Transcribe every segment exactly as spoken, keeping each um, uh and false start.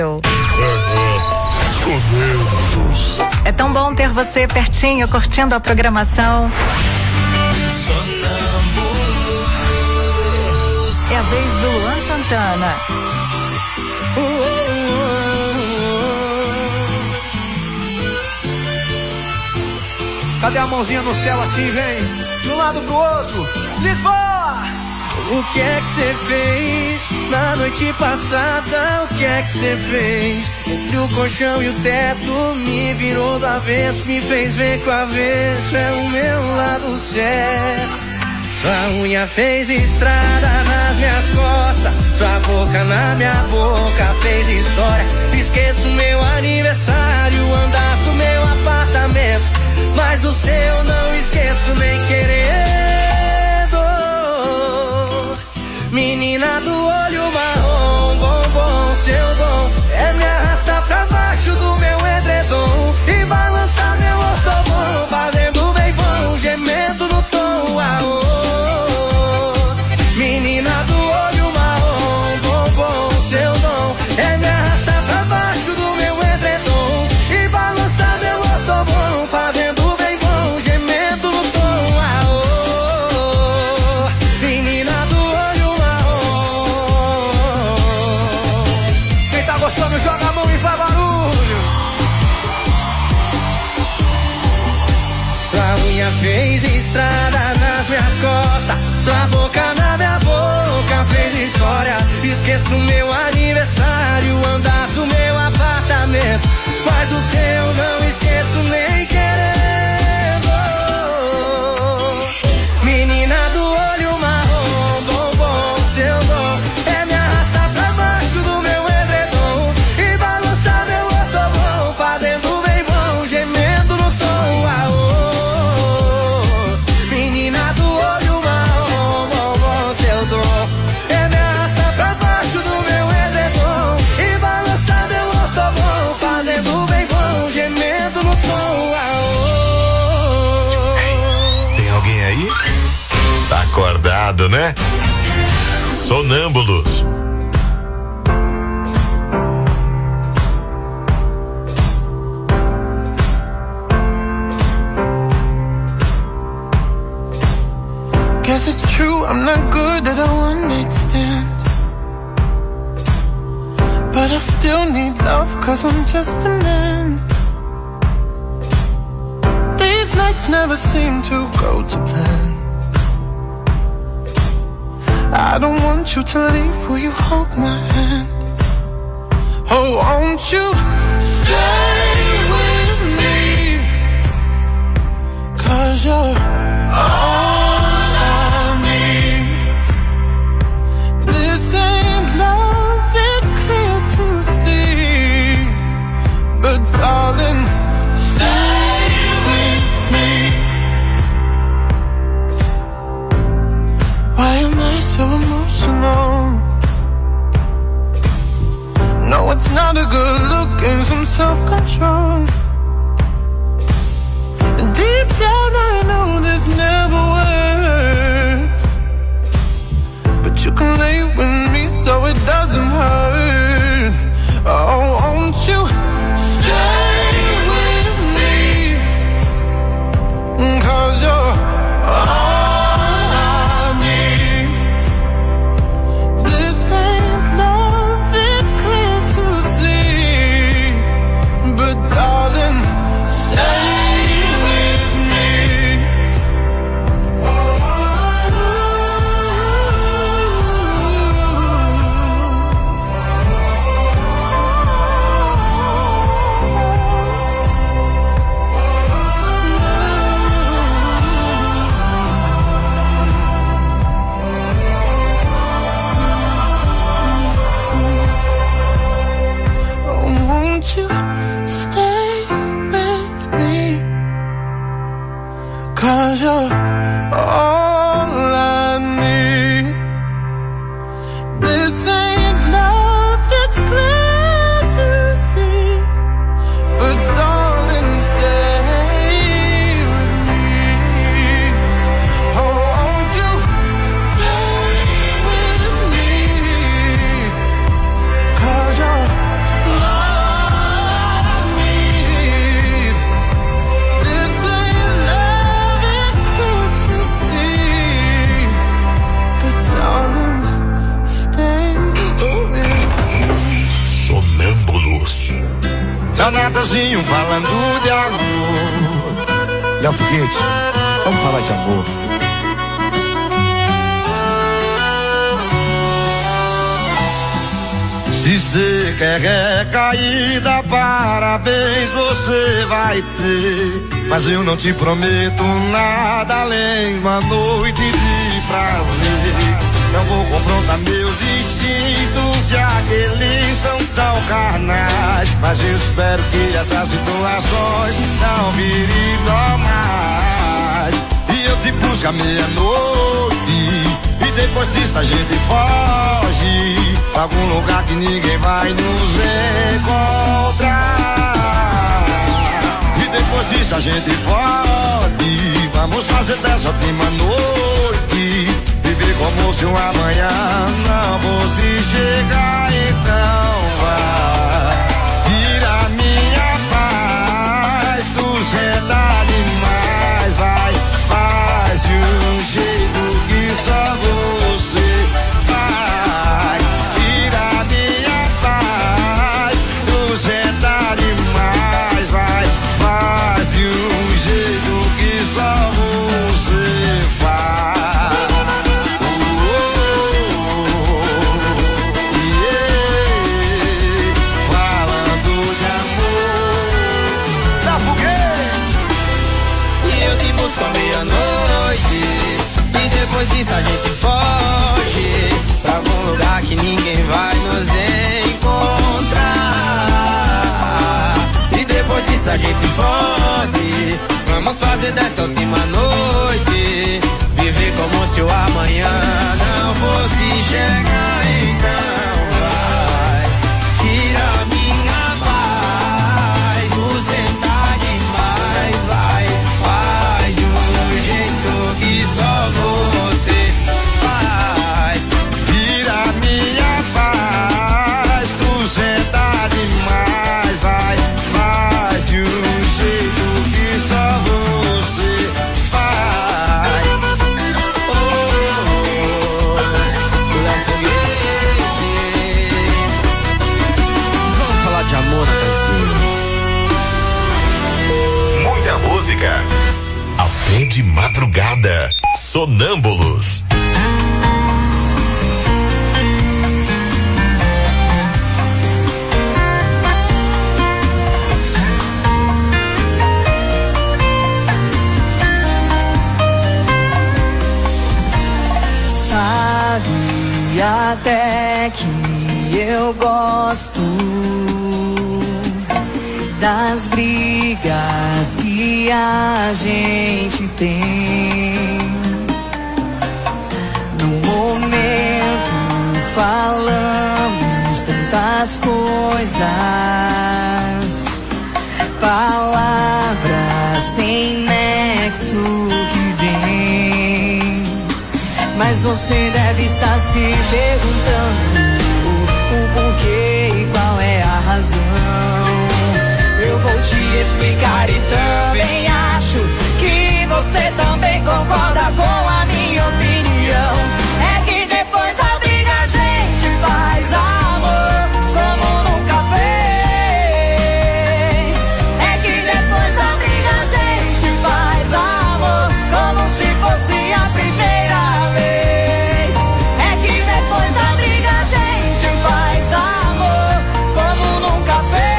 É tão bom ter você pertinho, curtindo a programação. É a vez do Luan Santana. Cadê a mãozinha no céu assim, vem? De um lado pro outro. Lisboa! O que é que você fez na noite passada? O que é que você fez? Entre o colchão e o teto me virou do avesso, me fez ver que o avesso é o meu lado certo. Sua unha fez estrada nas minhas costas, sua boca na minha boca fez história. Esqueço meu aniversário, andar pro meu apartamento, mas do seu não esqueço nem querendo. Menina do olho marrom, bombom, seu dom é me arrastar pra baixo do meu edredom e balançar meu ortobom, fazendo bem bom, gemendo no tom, aô. Menina do olho marrom, bombom, seu dom é me arrastar pra baixo do meu edredom e balançar meu ortobom, fazendo bem bom, gemendo no tom, aô. Menina do olho marrom. Quem tá gostando, joga a mão e faz barulho. Sua unha fez estrada nas minhas costas, sua boca na minha boca fez história. Esqueço meu aniversário, andar do meu apartamento, mas do seu não esqueço nem querendo. Menina do olho marrom, bombom, seu dom é me arrastar pra baixo do meu edredom e balançar meu ortobom, fazendo bem bom, gemendo no tom, aô. Menina do olho marrom, bombom, seu dom é me arrastar pra baixo do meu edredom e balançar meu ortobom, fazendo bem bom, gemendo no tom, aô. Tem alguém aí? Tá acordado, né? Sonâmbulos. Guess it's true, I'm not good at a one night stand, but I still need love, cause I'm just a man. These nights never seem to go to plan. I don't want you to leave, will you hold my hand? Oh, won't you stay with me, cause you're all I need. This ain't love, it's clear to see, but darling, stay with me. Why am I so emotional? No, it's not a good look and some self-control. Deep down I know this never works, but you can lay with me so it doesn't hurt. Oh, won't you stay with me, cause you're all I need. This ain't love, it's clear to see, but darling, stay with me. Oh, won't you stay with me, cause you're all I need. This ain't love, it's clear to see, but darling, stay with me. Oh, won't you stay with me, cause you're all I é o Natanzinho falando de amor. Léo Foguete, vamos falar de amor. Se você quer recaída, parabéns você vai ter. Mas eu não te prometo nada além de uma noite de prazer. Não vou confrontar meus instintos, já que eles são tão carnais. Mas eu espero que essas situações não virem normais. E eu te busco à meia-noite, e depois disso a gente foge pra algum lugar que ninguém vai nos encontrar. E depois disso a gente fode, vamos fazer dessa última noite viver como se o amanhã não fosse chegar. Então vai, tira minha paz, tu senta demais, vai, faz de um jeito que só você faz. Tira minha paz, tu senta demais, vai, faz de um jeito que só você faz. Depois disso a gente foge pra algum lugar que ninguém vai nos encontrar. E depois disso a gente fode, vamos fazer dessa última noite viver como se o amanhã não fosse chegar. Então vai, tira minha paz, você tá demais, vai, faz de um jeito que só você faz. Tira minha paz, tu senta demais, vai, faz de um jeito que só você faz. Oh, oh, oh, vamos falar de amor, Natanzinho. Muita música até de madrugada. Sonâmbulos. Sabe até que eu gosto das brigas que a gente tem. No momento falamos tantas coisas, palavras sem nexo que vem. Mas você deve estar se perguntando o, o porquê e qual é a razão. Eu vou te explicar e também acho que você também concorda com a minha opinião. É que depois da briga a gente faz amor como nunca fez. É que depois da briga a gente faz amor como se fosse a primeira vez. É que depois da briga a gente faz amor como nunca fez.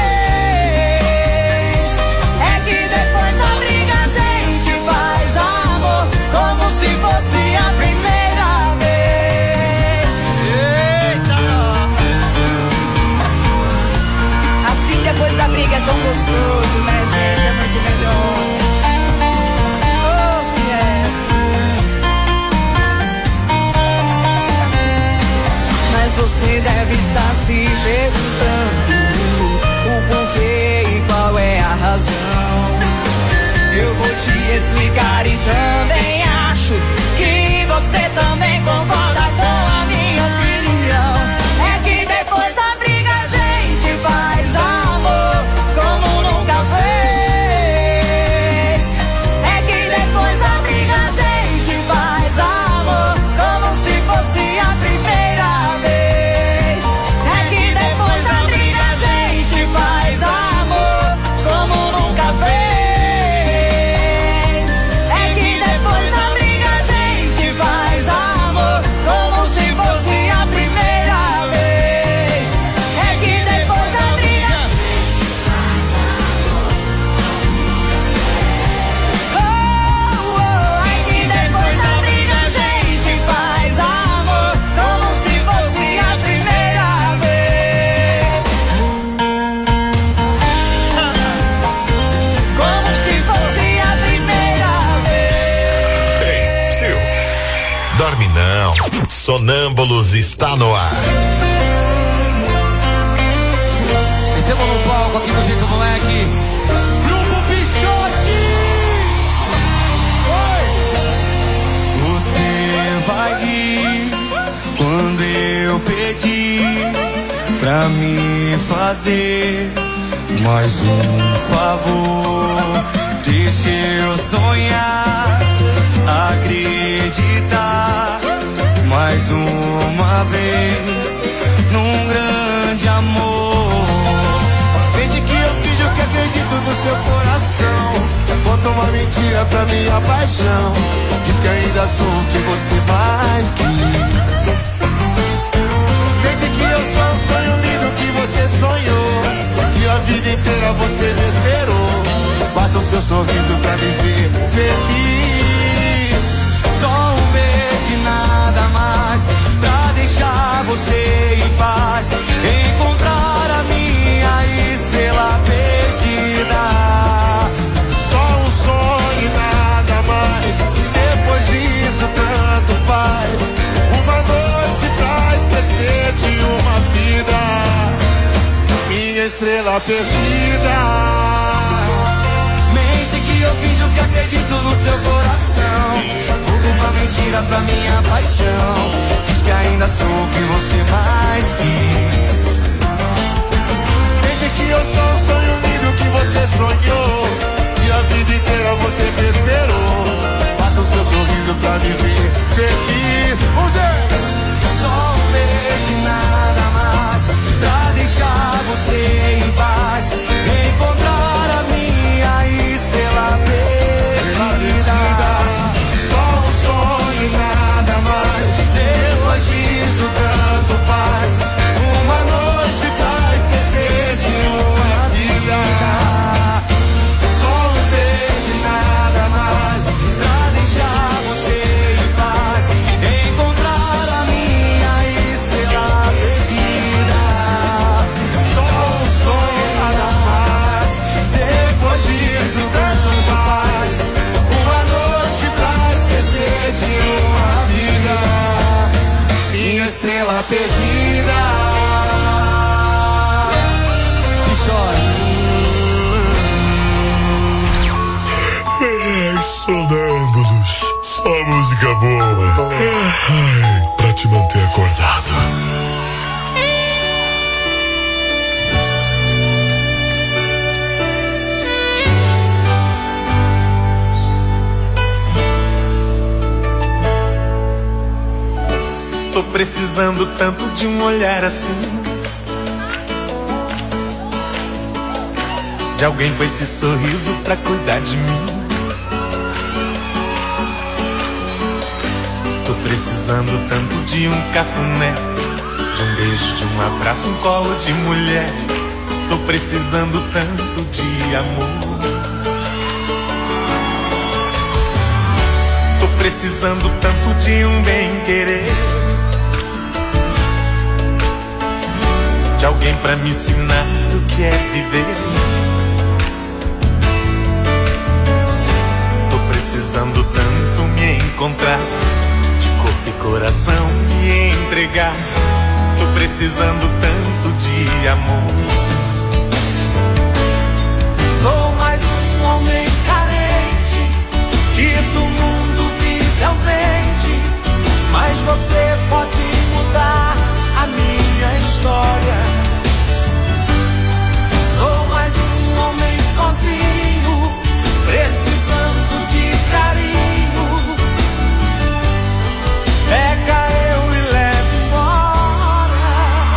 Depois da briga é tão gostoso, né, gente? É muito melhor. Oh, se é. Mas você deve estar se perguntando o porquê e qual é a razão. Eu vou te explicar e também acho que você também concorda com a minha opinião. É que depois da briga a gente faz amor como nunca fez. É que depois da briga a gente faz amor como se fosse a primeira vez. É que depois da briga a dorme não. Sonâmbulos está no ar. Recebam no palco aqui do Jeito Moleque, Grupo Pichote. Oi. Você vai ir quando eu pedir pra me fazer mais um favor. Deixa eu sonhar, acreditar mais uma vez num grande amor. Vende que eu finjo que acredito no seu coração. Conta uma mentira pra minha paixão. Diz que ainda sou o que você mais quis. Vende que eu sou um sonho lindo que você sonhou, que a vida inteira você me esperou. Basta o seu sorriso pra me ver feliz. Só um beijo e nada mais pra deixar você em paz. Encontrar a minha estrela perdida. Só um sonho e nada mais. Depois disso tanto faz. Uma noite pra esquecer de uma vida. Minha estrela perdida. Eu finjo que acredito no seu coração. Conto uma mentira pra minha paixão. Diz que ainda sou o que você mais quis. Veja que eu sou um sonho lindo que você sonhou, que a vida inteira você me esperou. Passa o seu sorriso pra me ver feliz. Vamos ver! Só um beijo e nada mais pra deixar você em paz. Encontrar a minha estrela perdida. Só um sonho e nada mais. Depois disso tanto faz. Uma noite pra esquecer de uma vida. Só um beijo e nada mais pra deixar você em paz. Encontrar a minha estrela perdida. Só um sonho e nada mais. Depois disso tanto faz. Uma noite pra esquecer de uma vida. Minha estrela perdida. Ai, sonâmbulos, só música boa. Ai, pra te manter acordado. Tô precisando tanto de um olhar assim, de alguém com esse sorriso pra cuidar de mim. Tô precisando tanto de um cafuné, de um beijo, de um abraço, um colo de mulher. Tô precisando tanto de amor. Tô precisando tanto de um bem-querer, de alguém pra me ensinar o que é viver. Tô precisando tanto me encontrar, de corpo e coração me entregar. Tô precisando tanto de amor. Sou mais um homem carente, que do mundo vive ausente. Mas você pode mudar a minha história. Sou mais um homem sozinho, precisando de carinho. Pega eu e leva embora.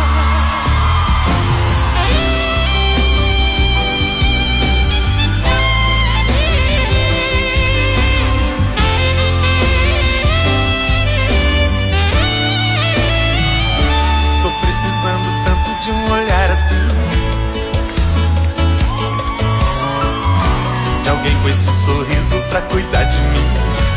Tô precisando tanto de um olhar assim, de alguém com esse sorriso pra cuidar de mim.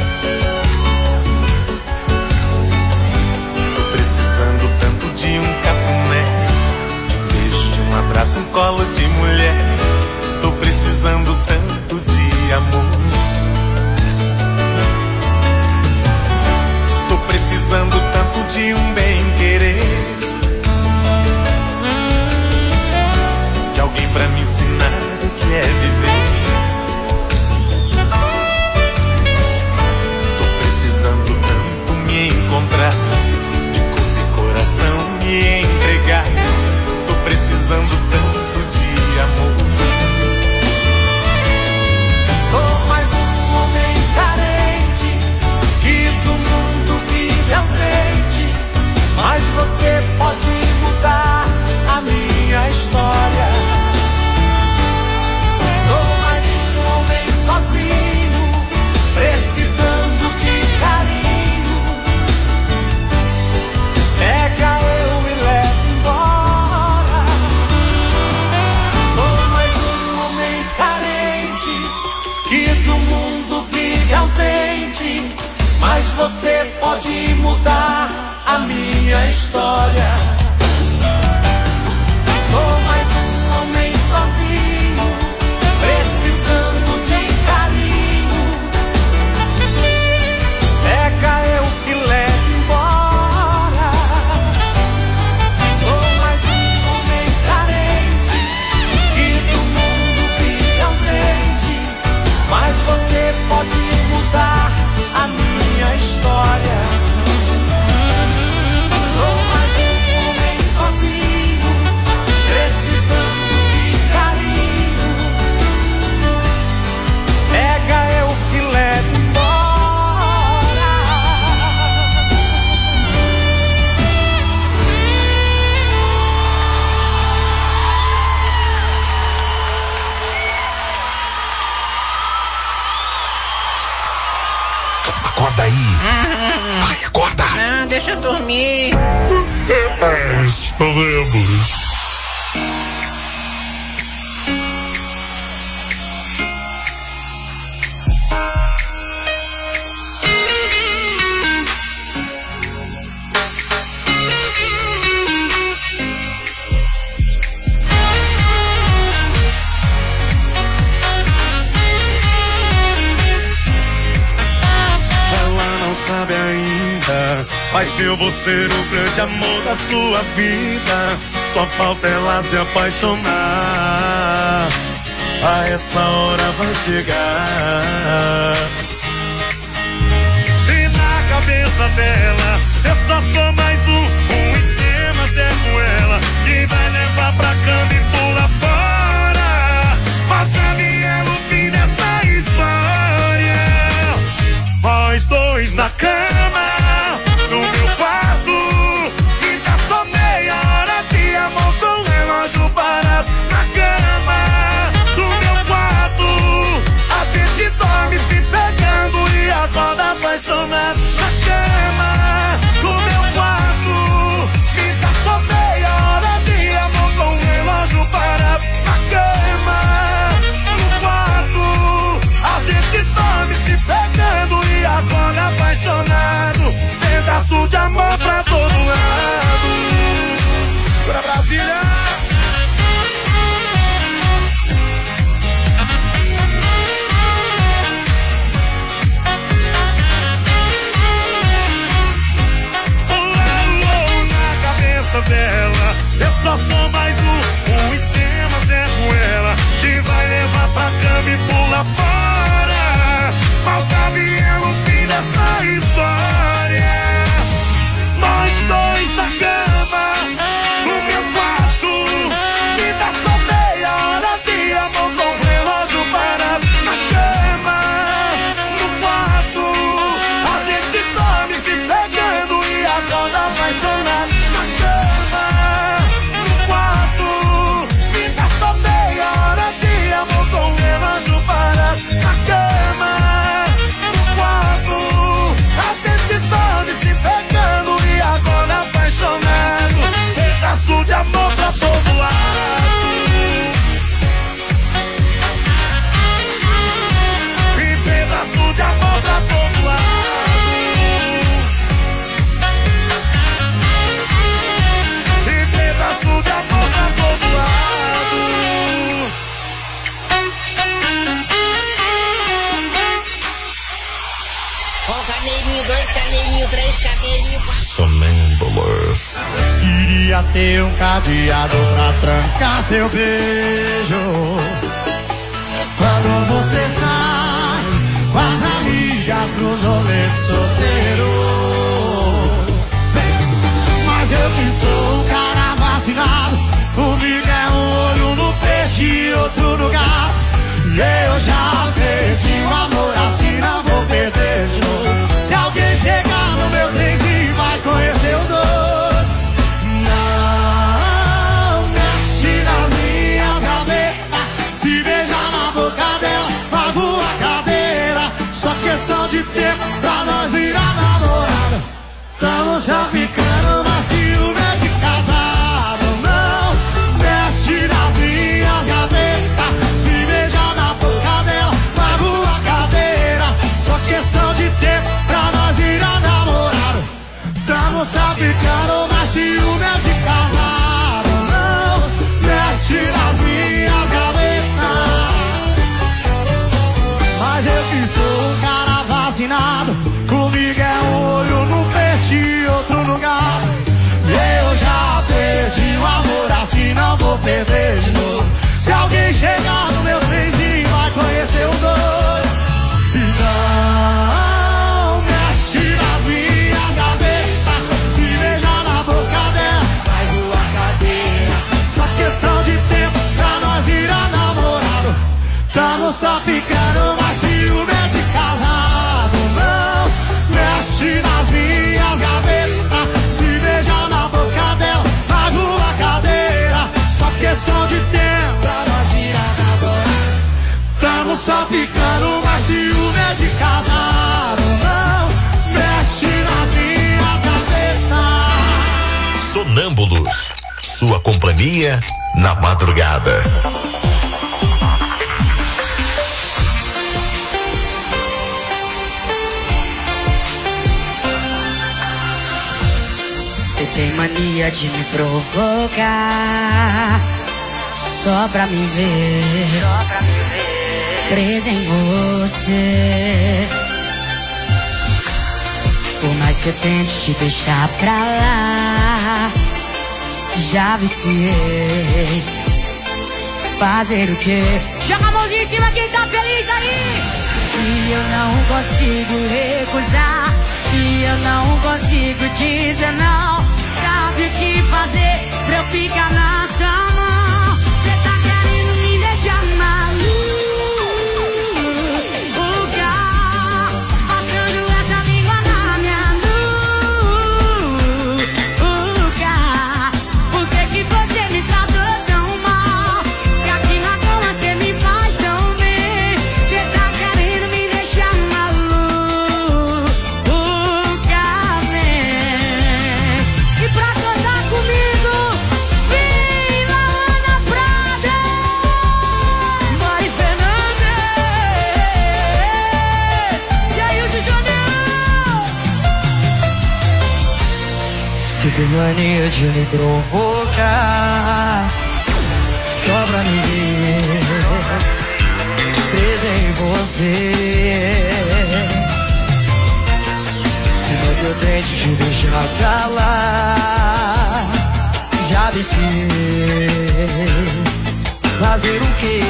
Tô precisando tanto de um cafuné, de um beijo, de um abraço, um colo de mulher. Tô precisando tanto de amor. Tô precisando você pode mudar a minha história. Sou mais um homem sozinho, precisando de carinho. Pega eu que levo embora. Sou mais um homem carente, que do mundo vive ausente. Mas você pode mudar a minha história. Sou mais um homem sozinho, precisando de carinho. Pega eu que levo embora. Acorda aí. Vai, acorda. Não, deixa eu dormir. É, sonâmbulos. Sabe ainda, mas eu vou ser o grande amor da sua vida. Só falta ela se apaixonar. A essa hora vai chegar. E na cabeça dela eu só sou mais um, um esquema zé com ela, que vai levar pra cama e pula fora. Mas sabe é no fim dessa história. Nós dois na cama, no meu quarto, e dá só meia hora de amor com o relógio parado. Na cama, no meu quarto, a gente dorme se pegando e acorda apaixonado. Na cama, no meu quarto, e dá só meia hora de amor com o relógio parado. Na cama, no quarto, a gente dorme se pegando e acorda apaixonado. Pedaço de amor pra todo lado. Segura Brasília. Oh, oh, oh, na cabeça dela eu só sou mais um, um esquema zé com ela, que vai levar pra cama e pula fora. Mal sabe é no fim dessa história. Nós dois na cama, no meu quarto, que dá só meia hora de amor com o relógio parado. Na cama, no quarto, a gente dorme se pegando e acorda apaixonado. Na cama, no quarto, que dá só meia hora de amor com o relógio parado. Na cama, a gente dorme se pegando e acorda apaixonado. Pedaço de amor pra todo lado. E pedaço de amor pra todo lado. E pedaço de amor pra todo lado. Um carneirinho, dois carneirinhos, três carneirinhos. Sonâmbulos. Queria ter um cadeado pra trancar seu beijo. Quando você sai com as amigas pros rolês solteiro. Mas eu que sou um cara vacinado, comigo é um olho no peixe e outro no gato. E eu já perdi o amor assim, não vou perder de novo. Se alguém chegar no meu trenzinho vai conhecer o doido. Não mexe nas minhas gavetas, se beijar na boca dela, pago a cadeira. Só questão de tempo pra nós virar. Tamo só ficando, mas ciúme é de casado. Não mexe nas minhas gavetas. Se beija na boca dela, pago a cadeira. Só questão de tempo pra nós virar na boca. Tamo só ficando, mas ciúme é de casado. Não mexe nas minhas gavetas. Sonâmbulos, sua companhia na madrugada. Você tem mania de me provocar só pra me ver, só pra me ver presa em você. Por mais que eu tente te deixar pra lá, já viciei. Fazer o quê? Joga a mãozinha em cima quem tá feliz aí. Se eu não consigo recusar, se eu não consigo dizer não, sabe o que fazer pra eu ficar na sua mão? Cê tá querendo me deixar maluca, passando essa língua na minha nuca. Por que que você me tratou tão mal? Se aqui na cama cê me faz tão bem. Cê tá querendo me deixar maluca, vem. E pra cantar comigo, vem lá Ana Prada, Mari Fernandes e aí o de Janeiro. Você tem mania de me provocar só pra me ver presa em você. Mas eu tento te deixar pra lá, já viciei. Fazer o quê?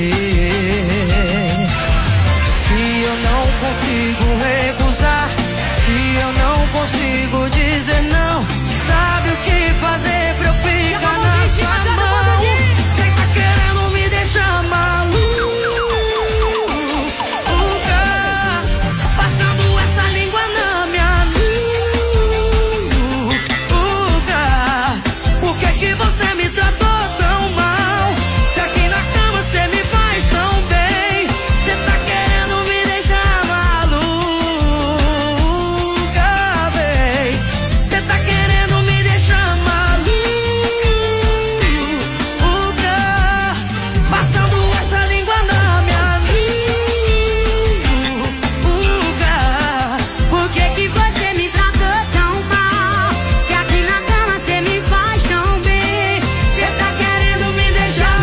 Se eu não consigo recusar, se eu não consigo dizer não, sabe o que fazer pra eu ficar na sua mão? Cê tá querendo me deixar maluca, passando essa língua na minha nuca. Por que que você me tratou tão mal? Se aqui na cama cê me faz tão bem. Cê tá querendo me deixar maluca, bem. Cê tá querendo me deixar maluca, passando essa língua na minha nuca. Por que que você me tratou tão mal? Se aqui na cama cê me faz tão bem. Cê tá querendo me deixar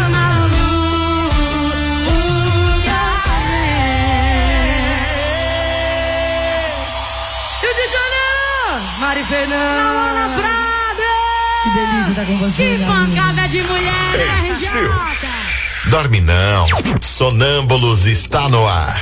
maluca, é. Rio de Janeiro, Mari Fernandes, Ana Prada. Que delícia tá com você. Que pancada de mulher, né, R J? Dorme não. Sonâmbulos está no ar.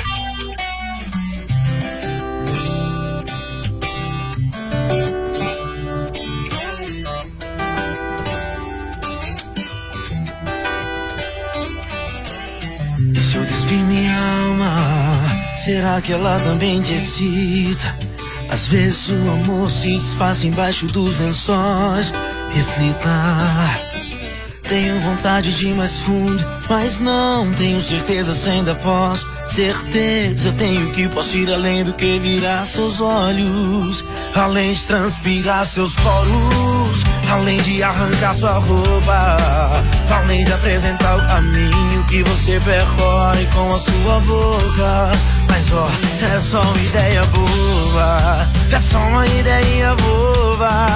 E se eu despir minha alma, será que ela também te excita? Às vezes o amor se desfaz embaixo dos lençóis. Reflita. Tenho vontade de ir mais fundo, mas não tenho certeza se ainda posso. Certeza tenho que posso ir além do que virar seus olhos, além de transpirar seus poros, além de arrancar sua roupa, além de apresentar o caminho que você percorre com a sua boca. Mas ó, é só uma ideia boba, é só uma ideia boba.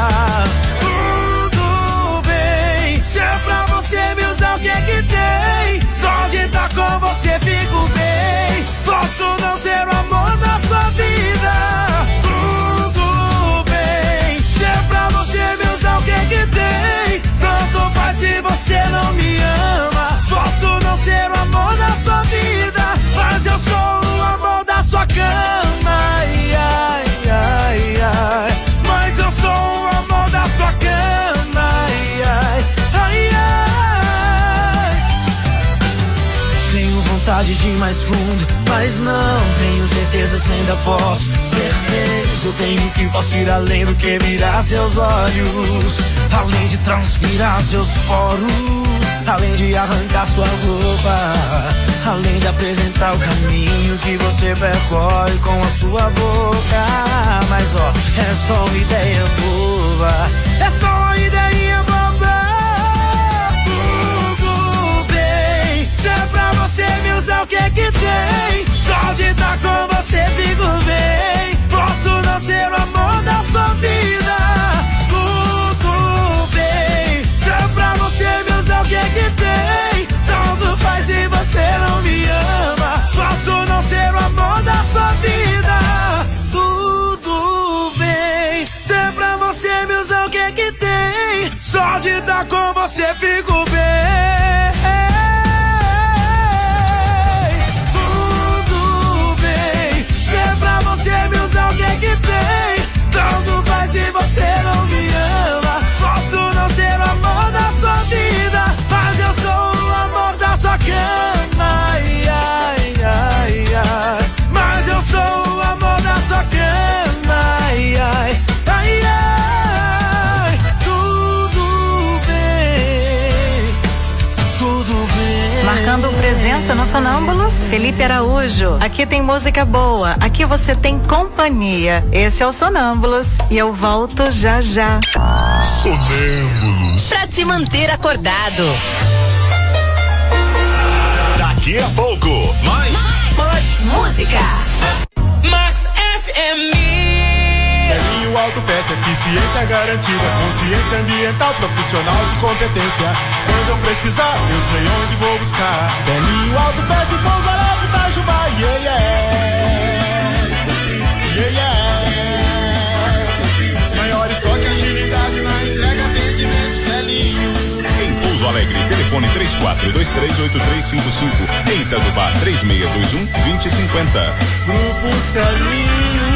Tudo bem, se é pra você me usar, o que é que tem? Só de estar com você fico bem. Posso não ser o amor da sua vida. Tudo bem, se é pra você me usar, o que é que tem? Tanto faz se você não me ama. Posso não ser o amor da sua vida, mas eu sou o amor da sua cama. Ai, ai, ai, ai. Mas eu sou o amor da sua vontade de ir mais fundo, mas não tenho certeza se ainda posso. Certeza eu tenho que posso ir além do que mirar seus olhos, além de transpirar seus poros, além de arrancar sua roupa, além de apresentar o caminho que você percorre com a sua boca. Mas ó, é só uma ideia boba, é só uma ideia boba. Tudo bem, se é pra você me usar, o que é que tem? Só de estar com você fico bem. Posso não ser o amor da sua vida. Tudo bem, se é pra você me usar, o que é que tem? Tanto faz se você não me ama. Posso não ser o amor da sua vida. Tudo bem, se é pra você me usar, o que é que tem? Só de estar com você fico bem. Tudo bem, se é pra você me usar, o que é que tem? Tanto faz se você não me ama. Posso não ser o amor da sua vida, mas eu sou o amor da sua cama. Ai, ai, ai, ai. Mas eu sou o amor da sua cama. Ai, ai, ai, ai. Tudo bem, tudo bem. Marcando presença no Sonâmbulos, Felipe Araújo. Aqui tem música boa, aqui você tem companhia. Esse é o Sonâmbulos e eu volto já já. Sonâmbulos. Pra te manter acordado. Daqui a pouco, mais. Mais música. Max F M. Selinho Autopeça, eficiência garantida, consciência ambiental, profissional de competência. Quando eu precisar, eu sei onde vou buscar. Selinho Autopeça e Pouso Alegre, Itajubá, yeah, yeah. Yeah, yeah. Maior estoque, agilidade na entrega, atendimento, Selinho. Em Pouso Alegre, telefone três quatro dois três oito três cinco cinco. Em Itajubá, três seis dois um dois zero cinco zero. Grupo Selinho.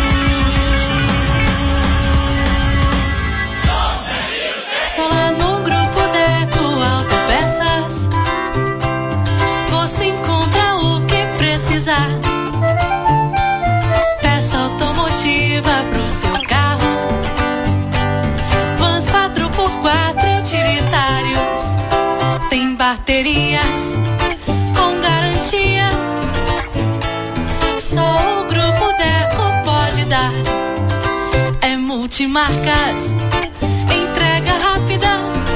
Só lá no Grupo Deco Autopeças você encontra o que precisar. Peça automotiva pro seu carro, vans quatro por quatro e utilitários. Tem baterias com garantia, só o Grupo Deco pode dar. É multimarcas, entrega rápida,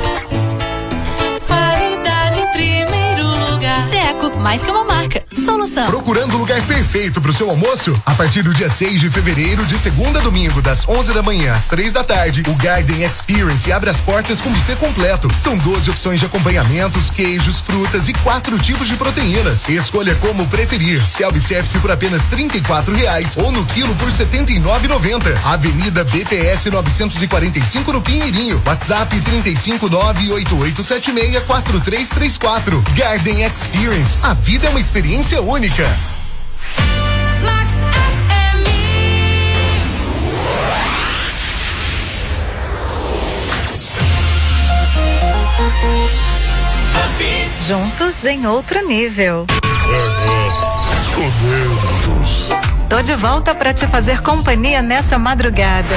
qualidade em primeiro lugar. Deco, mais que uma marca, solução. Procurando o lugar perfeito pro seu almoço? A partir do dia seis de fevereiro, de segunda a domingo, das onze da manhã às três da tarde, o Garden Experience abre as portas com buffet completo. São doze opções de acompanhamentos, queijos, frutas e quatro tipos de proteínas. Escolha como preferir. Self-service por apenas trinta e quatro reais ou no quilo por setenta e nove reais e noventa centavos. Avenida B P S novecentos e quarenta e cinco no Pinheirinho. WhatsApp trinta e cinco nove oito oito sete seis quatro três três quatro. Garden Experience. A vida é uma experiência única. Max F M. Juntos em outro nível. Sonâmbulos. Tô de volta pra te fazer companhia nessa madrugada.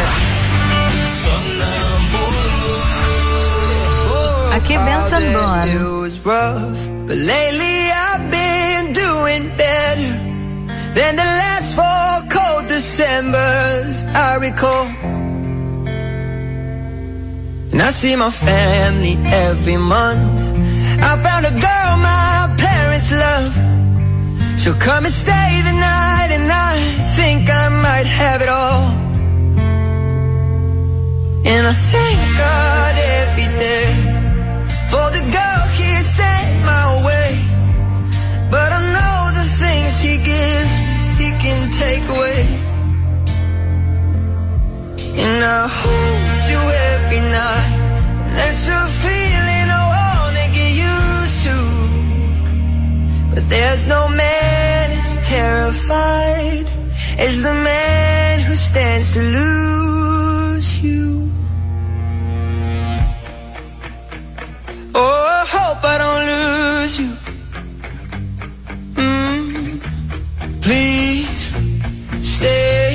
Aqui Benson Bono. But lately I've been doing better than the last four cold Decembers I recall. And I see my family every month. I found a girl my parents love. She'll come and stay the night, and I think I might have it all. And I thank God every day for the girl he sent my way. But I know the things he gives he can take away. And I hold you every night, and that's a feeling I wanna get used to. But there's no man as terrified as the man who stands to lose you. Oh, I hope I don't lose you. Mm. Please stay.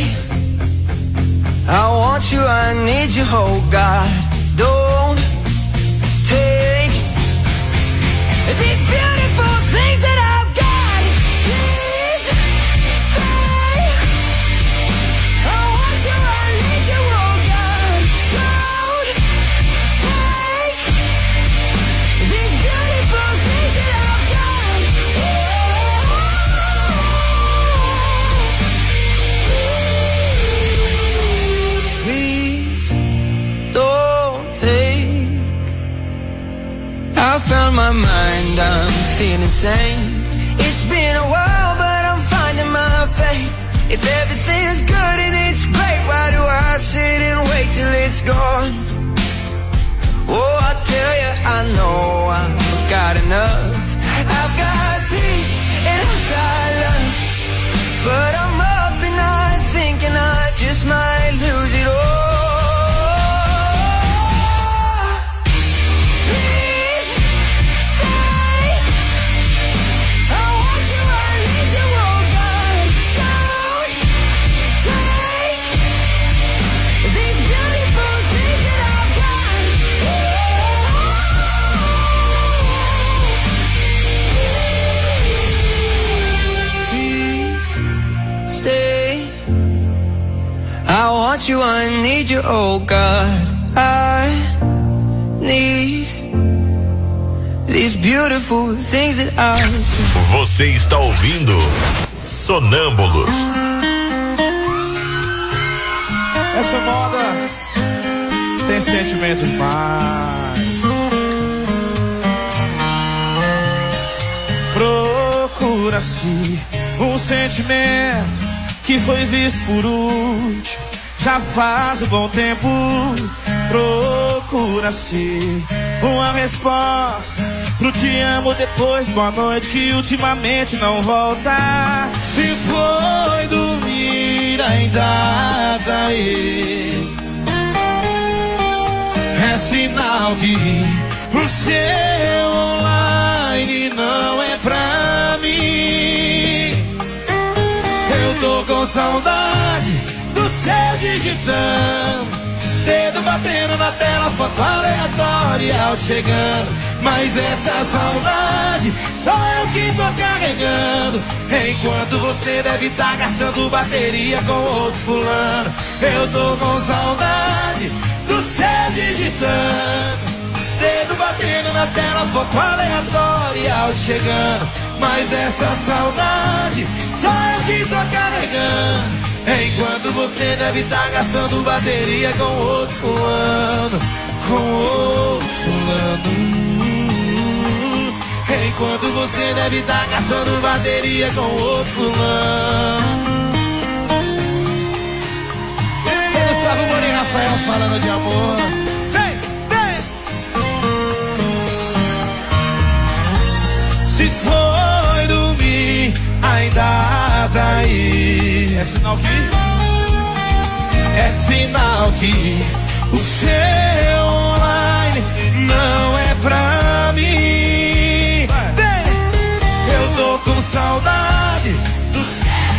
I want you, I need you, oh God. Don't take these beautiful things that I've got. Please stay. I want you, I need you, oh God. Don't take these beautiful things that I've got. Please don't take. I found my mind, I'm feeling sane. It's been a while, but I'm finding my faith. If everything's good and it's great, why do I sit and wait till it's gone? Oh, I tell you, I know I've got enough. I've got peace and I've got love, but I'm up and I'm thinking I just might lose it all. Please stay. I want you, I need you, oh God. Don't take these beautiful things that I've got. Please stay. I want you, I need you, oh God. I need these beautiful things that I. Você está ouvindo Sonâmbulos. Essa moda tem sentimento demais. Procura-se um sentimento que foi visto por último. Já faz um bom tempo. Procura-se uma resposta pro te amo depois, boa noite, que ultimamente não volta. Se foi dormir, ainda tá aí. É sinal que o seu online não é pra mim. Eu tô com saudade do céu digitando, dedo batendo na tela, foto aleatória chegando. Mas essa saudade só eu que tô carregando, enquanto você deve tá gastando bateria com outro fulano. Eu tô com saudade do céu digitando, dedo batendo na tela, foto aleatória chegando. Mas essa saudade só eu que tô carregando, enquanto você deve tá gastando bateria com outro fulano. Com outro fulano. Enquanto você deve tá gastando bateria com outro fulano. Seu Gustavo Moreira e Rafael falando de amor. Vem, vem. Se foi dormir, ainda tá aí. É sinal que É sinal que o seu online não é pra mim. Eu tô com saudade do céu,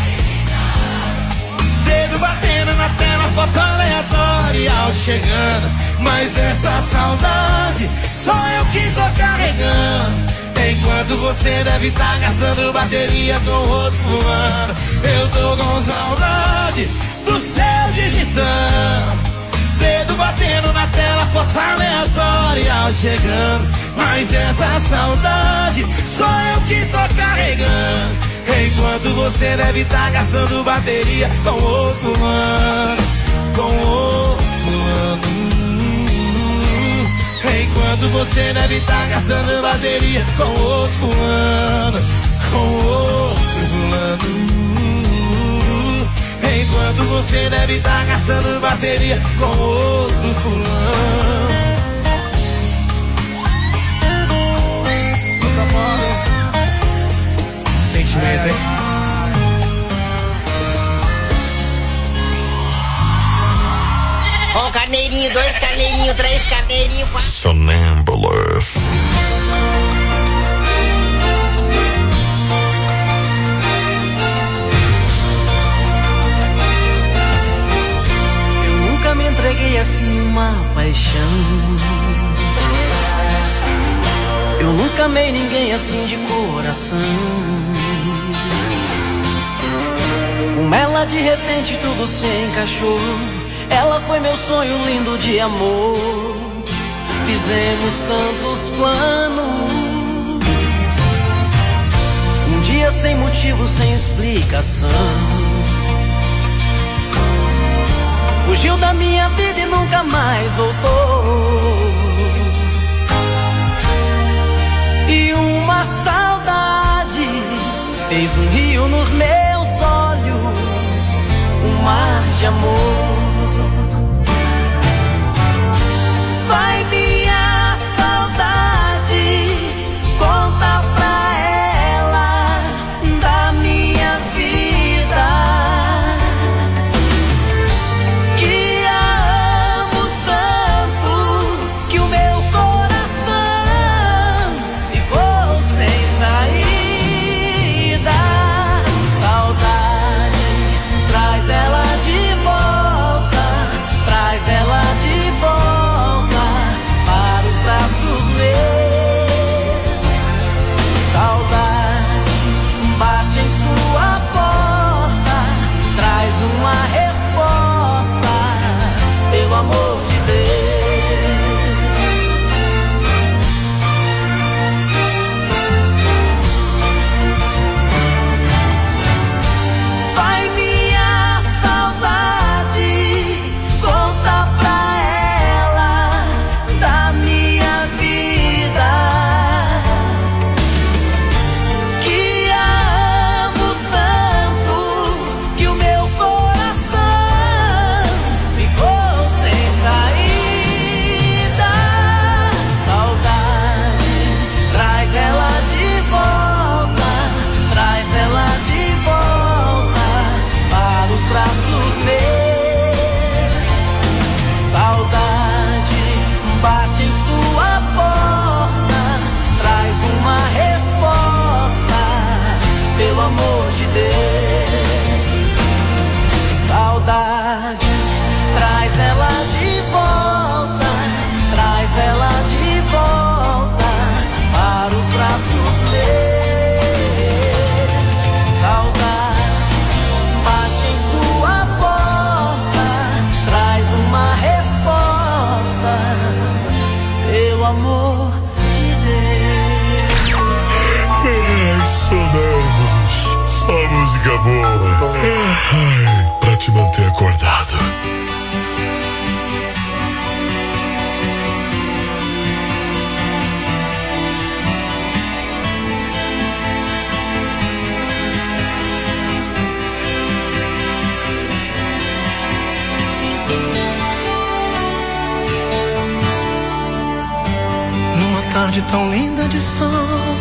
dedo batendo na tela, foto aleatória chegando. Mas essa saudade só eu que tô carregando, enquanto você deve tá gastando bateria com outro fulano. Eu tô com saudade do céu digitando, dedo batendo na tela, foto aleatória chegando. Mas essa saudade só eu que tô carregando, enquanto você deve tá gastando bateria com outro fulano. Com outro fulano. Enquanto você deve tá gastando bateria com outro fulano. Com outro fulano. Enquanto você deve tá gastando bateria com outro fulano. Nossa moda. Sentimento, hein? Um carneirinho, dois carneirinhos, três carneirinhos, quatro. paixão. Eu nunca amei ninguém assim de coração. Com ela de repente tudo se encaixou. Ela foi meu sonho lindo de amor. Fizemos tantos planos. Um dia sem motivo, sem explicação. Fugiu da minha vida e nunca mais voltou. E uma saudade fez um rio nos meus olhos, um mar de amor. Vai minha saudade, conta pra ela da minha vida, que a amo tanto que o meu coração ficou sem saída. Saudade, traz ela de volta, traz ela de volta para os braços meus. Saudade, bate em sua porta, traz uma resposta, pelo amor de Deus. Vai minha saudade, conta pra ela da minha vida, que a amo tanto que o meu coração ficou sem saída. Saudade, traz ela de volta, traz ela de volta para os braços meus. Saudade, bate em sua porta, traz uma resposta, pelo amor de Deus. Saudade, traz ela de volta, traz ela de volta para os braços meus. Saudade, bate em sua porta, traz uma resposta, pelo amor de Deus. Ai, sonâmbulos, só música boa. Ai, pra te manter acordado. Numa tarde tão linda de sol,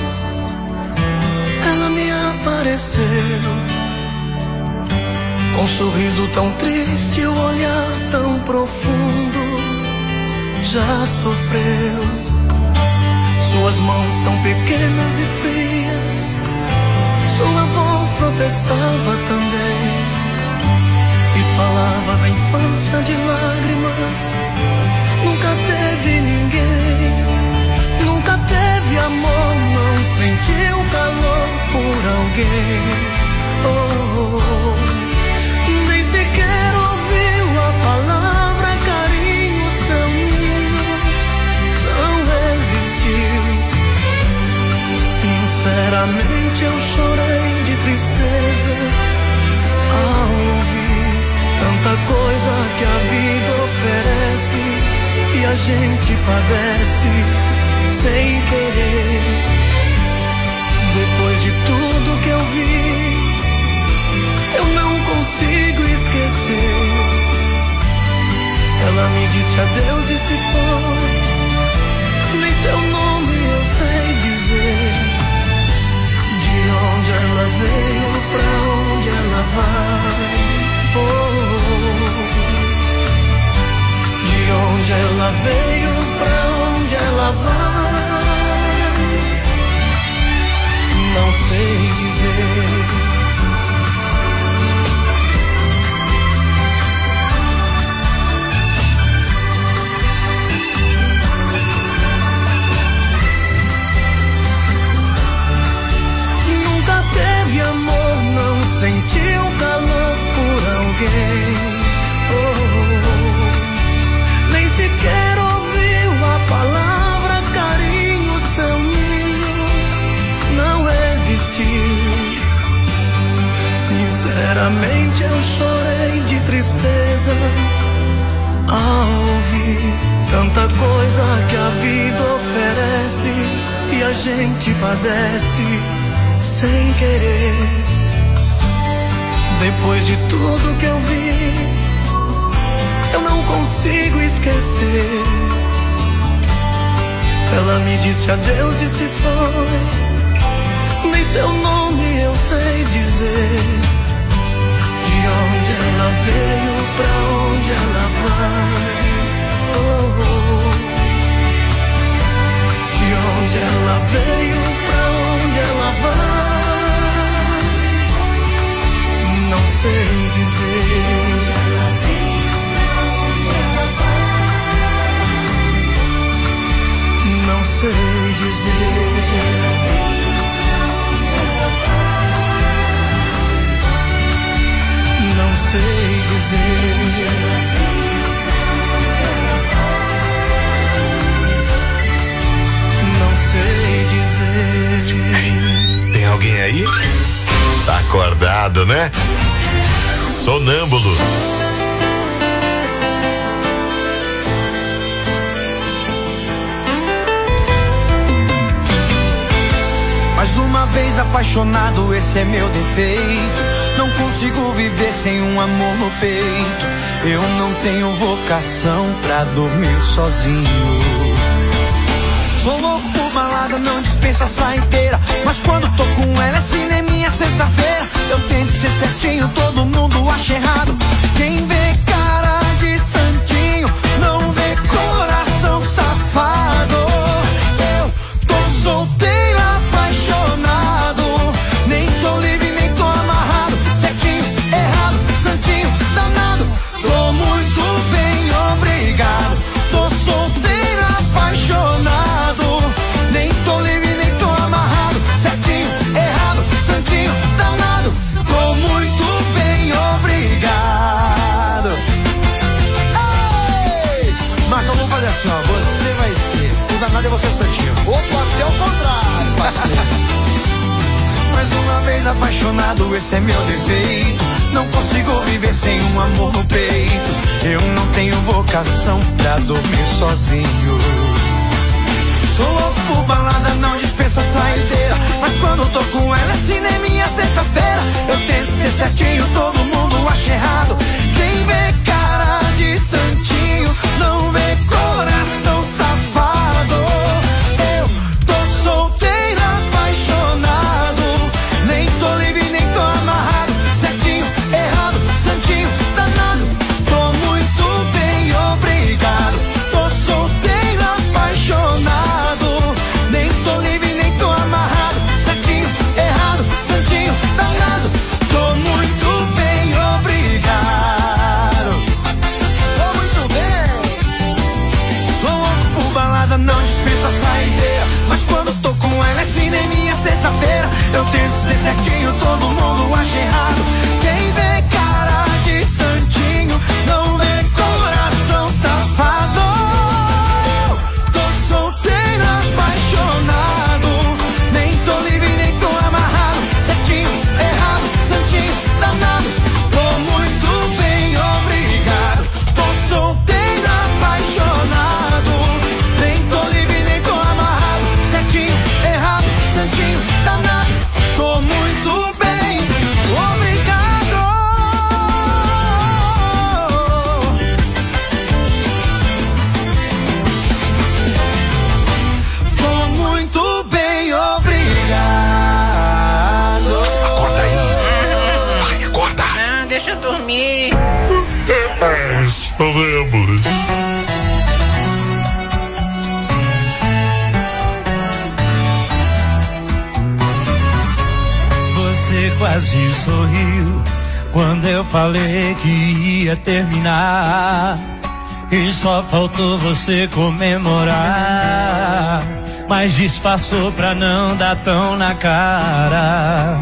ela me apareceu, com um sorriso tão triste, o olhar tão profundo. Já sofreu, suas mãos tão pequenas e frias, sua voz tropeçava também e falava da infância de lágrimas. Nunca teve ninguém, nunca teve amor, não sentiu calor por alguém. Oh, oh. Nem sequer ouviu a palavra carinho, seu ninho não existiu. Sinceramente eu chorei de tristeza ao ouvir tanta coisa que a vida oferece e a gente padece sem querer. Depois de tudo que eu vi, eu não consigo esquecer. Ela me disse adeus e se foi, nem seu nome eu sei dizer. De onde ela veio, pra onde ela vai. Oh, de onde ela veio, pra onde ela vai. Sinceramente eu chorei de tristeza ao ouvir tanta coisa que a vida oferece e a gente padece sem querer. Depois de tudo que eu vi, eu não consigo esquecer. Ela me disse adeus e se foi, nem seu nome eu sei dizer. De onde ela veio, pra onde ela vai, oh, oh. De onde ela veio, pra onde ela vai, não sei dizer. De onde ela veio, pra onde ela vai, não sei dizer. De onde ela veio, pra onde ela vai, não sei dizer. De onde ela veio, pra onde ela vai, não sei dizer. Tem alguém aí? Tá acordado, né? Sonâmbulos. Mais uma vez apaixonado, esse é meu defeito. Não consigo viver sem um amor no peito. Eu não tenho vocação pra dormir sozinho. Sou louco por balada, não dispensa a saideira. Mas quando tô com ela é cineminha sexta-feira. Eu tento ser certinho, todo mundo acha errado. Quem vê cara de santinho não vê coração safado. Eu tô solteiro, apaixonado, nem tô livre, nem tô amarrado. Certinho, errado, santinho, danado. Tô muito bem, obrigado. Tô solteiro, apaixonado, nem tô livre, nem tô amarrado. Certinho, errado, santinho, danado. Tô muito bem, obrigado. Ei! Marca, vamos fazer assim, ó. Você vai ser o danado e você santinho. Ou pode ser o contrário, parceiro. Mais uma vez apaixonado, esse é meu defeito. Não consigo viver sem um amor no peito. Eu não tenho vocação pra dormir sozinho. Sou louco por balada, não dispensa saideira. Mas quando tô com ela é cineminha sexta-feira. Eu tento ser certinho, todo mundo acha errado. Quem vê cara de santinho não vê coração safado. Eu tô solteiro, apaixonado, nem tô livre, nem tô amarrado. Certinho, errado, santinho, danado. Tô muito bem, obrigado. Tô solteiro, apaixonado, nem tô livre, nem tô amarrado. Certinho, errado, santinho, danado. Tô muito bem, obrigado. Tô muito bem. Sou louco por balada, não dispensa saideira. Mas quando tô com ela é cineminha sexta-feira. Eu tento ser certinho, todo mundo acha errado. Quem vê cara de santinho não vê coração safado. Tô solteiro, apaixonado, nem tô livre, nem tô amarrado. Certinho, errado, santinho, danado. Tô muito bem, obrigado. Tô solteiro, apaixonado, nem tô livre, nem tô amarrado. Certinho, errado, santinho, danado. Tô muito bem, obrigado. Tô muito bem, obrigado. Acorda aí. Vai, acorda. Não, deixa eu dormir. Sonâmbulos. Você quase sorriu quando eu falei que ia terminar. E só faltou você comemorar, mas disfarçou pra não dar tão na cara.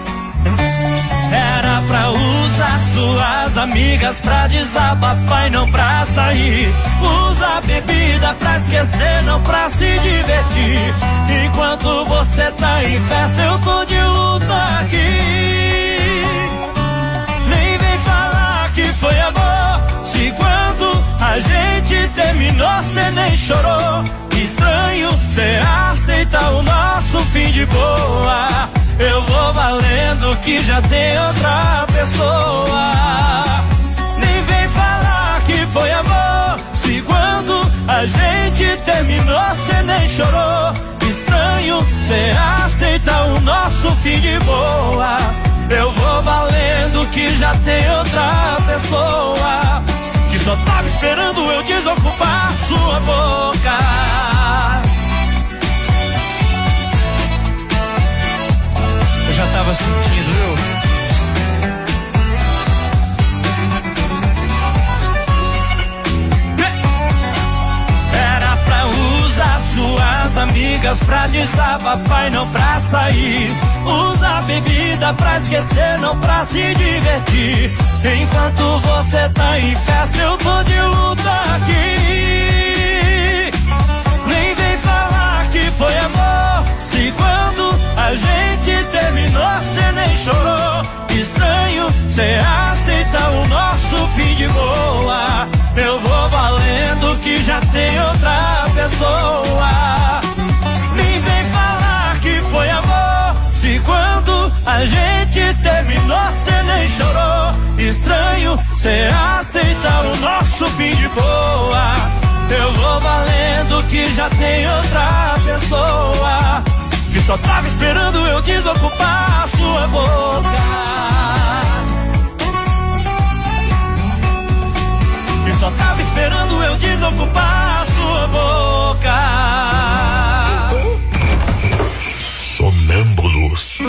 Era pra usar suas amigas pra desabafar e não pra sair. Usa a bebida pra esquecer, não pra se divertir. Enquanto você tá em festa, eu tô de luta aqui. cê nem chorou. Estranho, cê aceita o nosso fim de boa. Eu vou valendo que já tem outra pessoa. Nem vem falar que foi amor, se quando a gente terminou cê nem chorou. Estranho, cê aceita o nosso fim de boa. Eu vou valendo que já tem outra pessoa, que só tava esperando eu desocupar sua boca. Eu já tava sentindo, viu? Era pra usar suas amigas pra desabafar e não pra sair. Usa a bebida pra esquecer, não pra se divertir. Enquanto você tá em festa, eu tô de luta aqui. Nem vem falar que foi amor, se quando a gente terminou cê nem chorou. Estranho, cê aceita o nosso fim de boa. Eu vou valendo que já tem outra pessoa. Nem vem falar que foi amor, se quando a gente terminou cê nem chorou. Estranho, cê aceita o nosso fim de boa. Eu vou valendo que já tem outra pessoa, que só tava esperando eu desocupar a sua boca. Que só tava esperando eu desocupar a sua boca. Sonâmbulos.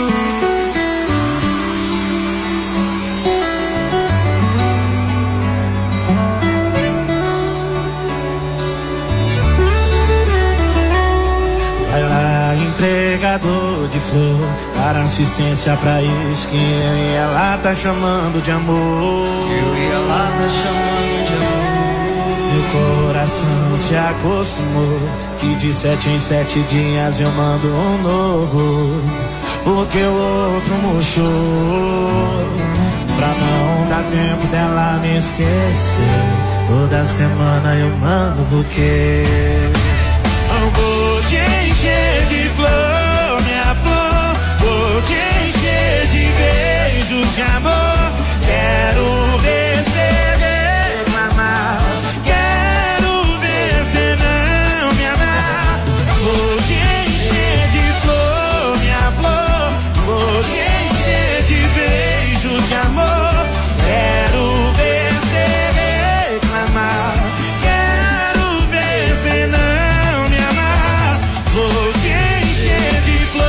Vai lá, entregador de flor, para assistência pra isso que eu e ela tá chamando de amor. Eu e ela tá chamando de amor. Meu coração se acostumou que de sete em sete dias eu mando um novo, porque o outro murchou. Pra não dar tempo dela me esquecer, toda semana eu mando buquê. Eu vou te encher de flor, minha flor. Vou te encher de beijos de amor. Quero ver cê reclamar, quero ver cê não me amar. Vou te encher de flor, minha flor. Vou te encher de beijos de amor. Quero ver cê reclamar, quero ver cê não me amar. Vou te encher de flor.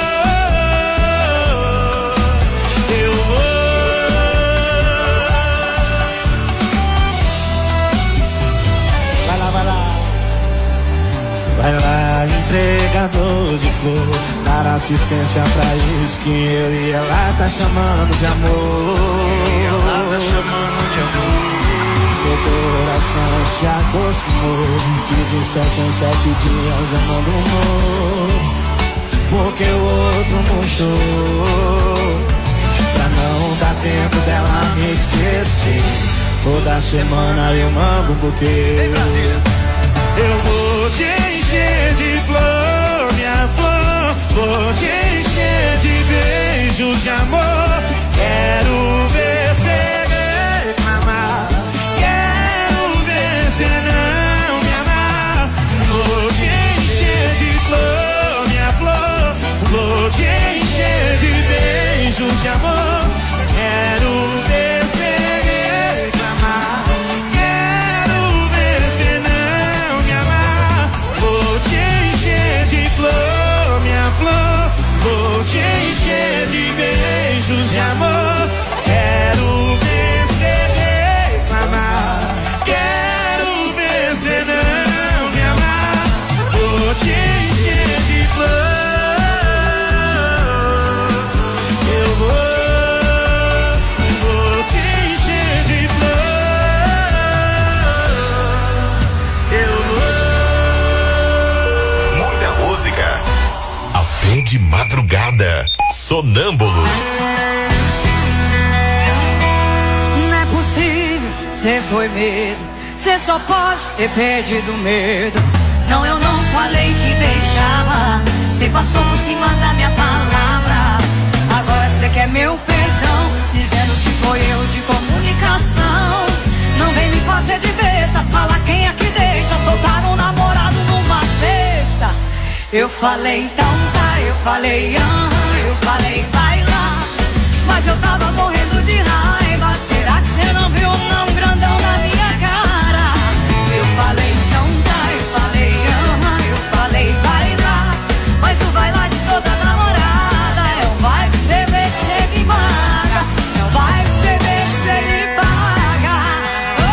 Eu vou. Vai lá, vai lá. Vai lá, entregador de flor, dar assistência pra isso que eu e ela tá chamando de amor. Ela tá chamando de amor. Meu coração se acostumou que de sete em sete dias eu mando um amor, porque o outro murchou. Pra não dar tempo dela me esquecer, toda semana eu mando um buquê. Eu vou te encher de flor, minha flor. Vou te encher de beijos de amor. Quero ver cê reclamar, quero ver cê não me amar. Vou te encher de flor, minha flor. Vou te encher de beijos de amor. Quero ver cê reclamar, quero ver cê não me amar. Vou te encher de flor, minha flor. Vou te encher de beijos de amor. Quero ver cê reclamar, quero ver cê não me amar. Vou te encher de flor. Eu vou, vou te encher de flor. Eu vou. Muita música. Até de madrugada. Sonâmbulos. Não é possível, cê foi mesmo. Você só pode ter perdido medo. Não, eu não falei que deixava. Você passou por cima da minha palavra. Agora você quer meu perdão, dizendo que foi erro de comunicação. Não vem me fazer de besta, fala quem é que deixa soltar um namorado numa sexta. Eu falei então tá, eu falei aham, eu falei vai lá. Mas eu tava morrendo de raiva. Será que você não viu não grandão na minha cara? Eu falei então tá, eu falei aham, eu falei vai lá. Mas o vai lá de toda namorada é o vai que você vê que você me paga. É o vai que você vê que você me paga. Oh,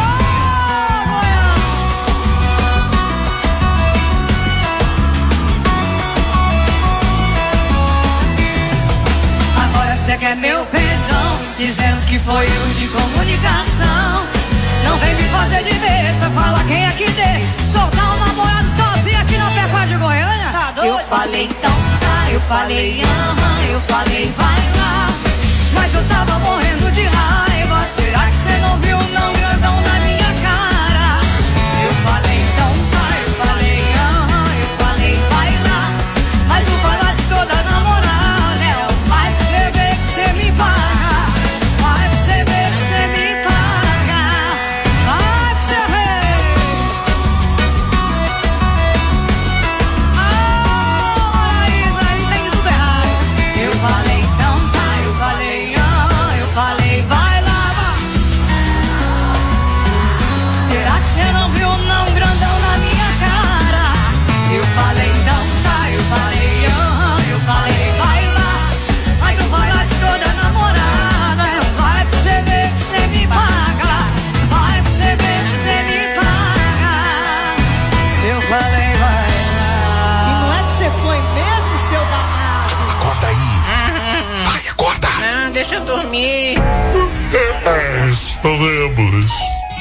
agora você quer meu perdão, dizendo que foi erro de comunicação. Não vem me fazer de besta, fala quem é que deixa soltar um namorado sozinho aqui na Pepa de Goiânia. Tá doido? Eu falei então tá, eu falei aham, eu falei vai lá. Mas eu tava morrendo de raiva. Será que você não viu não grandão na minha cara? Eu falei então tá, eu falei aham, eu falei vai lá. Mas o vai lá de toda namorada é o vai que você vê que você me paga. Vai que você vê que você me paga. Vai que você vê. Ah, Isa, ele tem tudo errado. Eu falei então tá, eu falei aham, eu falei vai lá, vai. Será que você não viu não grandão na minha cara? Eu falei então tá, eu falei aham, eu falei vai lá. Mas o vai lá de toda namorada é o vai pra você ver que você me paga. Vai pra você ver que você me paga. Eu falei vai lá. E não é que você foi mesmo, seu danado? Acorda aí. Vai, acorda. Não, deixa eu dormir. Sonâmbulos.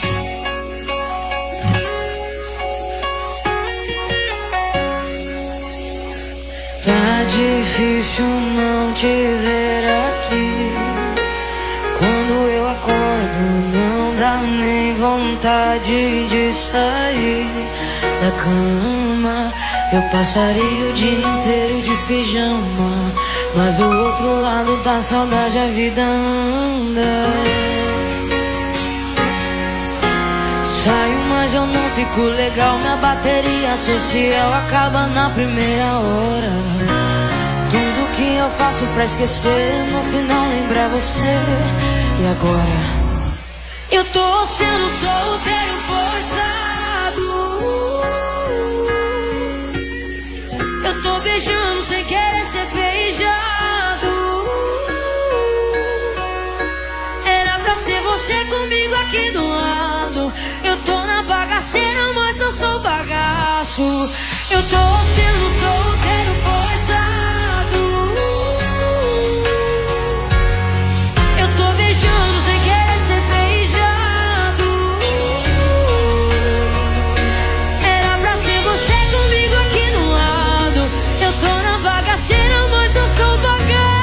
Tá difícil não te ver aqui. Quando eu acordo não dá nem vontade de sair da cama. Eu passaria o dia inteiro de pijama, mas do outro lado da saudade a vida anda. Saio, mas eu não fico legal. Minha bateria social acaba na primeira hora. Tudo que eu faço pra esquecer, no final lembra você. E agora? Eu tô sendo solteiro forçado. Eu tô beijando sem querer ser beijado. Era pra ser você comigo aqui do lado. Eu tô na bagaceira, mas eu sou bagaço. Eu tô sendo solteiro forçado. Eu tô beijando sem querer ser beijado. Era pra ser você comigo aqui do lado. Eu tô na bagaceira, mas eu sou bagaço.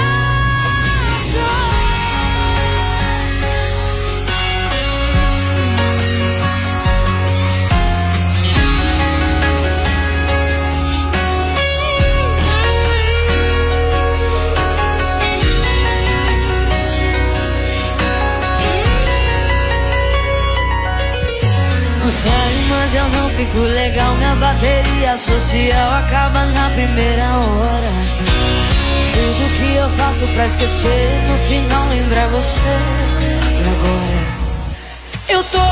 Não sério, mas eu não fico legal. Minha bateria social acaba na primeira hora. Tudo que eu faço pra esquecer, no final lembra você. E agora? Eu tô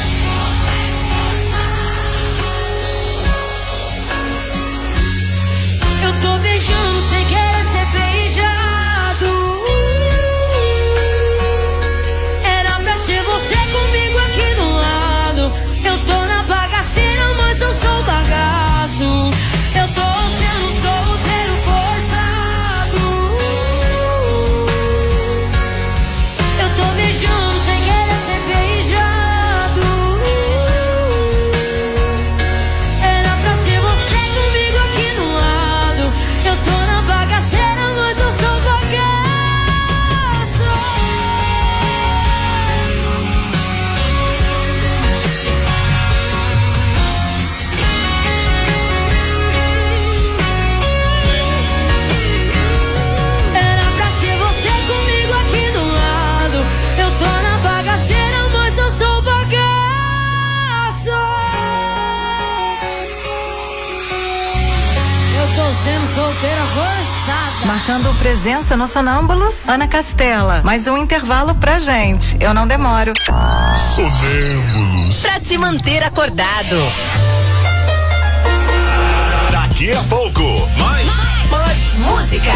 Eu tô beijando sem querer ser beijado. Era pra ser você comigo aqui do lado. Eu tô na bagaceira, mas eu sou bagaço. Eu tô sendo solteiro forçado. Eu tô beijando sem querer ser beijado. Era pra ser você comigo aqui do lado. Eu tô na bagaceira. Marcando presença no Sonâmbulos, Ana Castela. Mais um intervalo pra gente. Eu não demoro. Sonâmbulos. Pra te manter acordado. Daqui a pouco, mais, mais, mais música.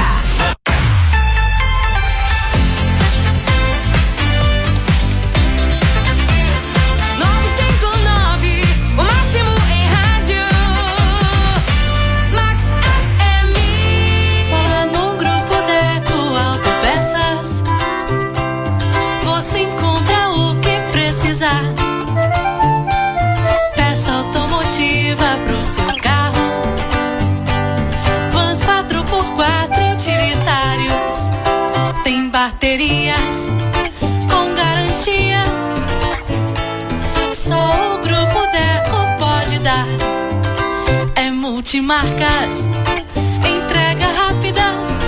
Peça automotiva pro seu carro. Vans quatro por quatro utilitários. Tem baterias com garantia. Só o Grupo Deco pode dar. É multimarcas, entrega rápida.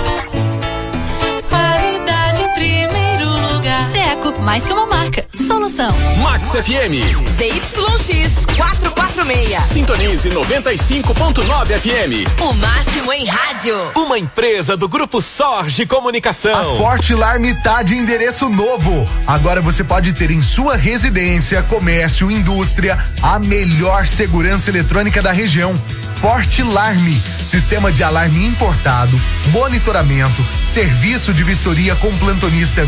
Qualidade em primeiro lugar. Deco, mais que uma marca. Solução. Max F M. Z Y X quatrocentos e quarenta e seis. Sintonize noventa e cinco ponto nove F M. O máximo em rádio. Uma empresa do Grupo Sorge Comunicação. A Forte Alarme tá de endereço novo. Agora você pode ter em sua residência, comércio, indústria, a melhor segurança eletrônica da região. Forte Alarme, sistema de alarme importado, monitoramento, serviço de vistoria com plantonista